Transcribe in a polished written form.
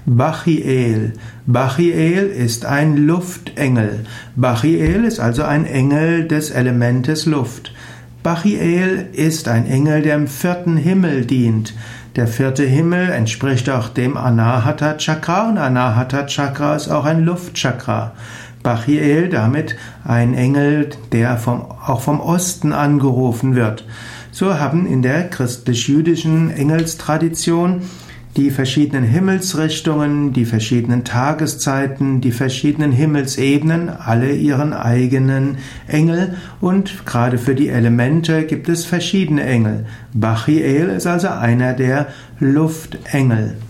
Bachiel. Bachiel ist ein Luftengel. Bachiel ist also ein Engel des Elementes Luft. Bachiel ist ein Engel, der im 4. Himmel dient. Der 4. Himmel entspricht auch dem Anahata Chakra und Anahata Chakra ist auch ein Luftchakra. Bachiel damit ein Engel, der auch vom Osten angerufen wird. So haben in der christlich-jüdischen Engelstradition die verschiedenen Himmelsrichtungen, die verschiedenen Tageszeiten, die verschiedenen Himmelsebenen, alle ihren eigenen Engel und gerade für die Elemente gibt es verschiedene Engel. Bachiel ist also einer der Luftengel.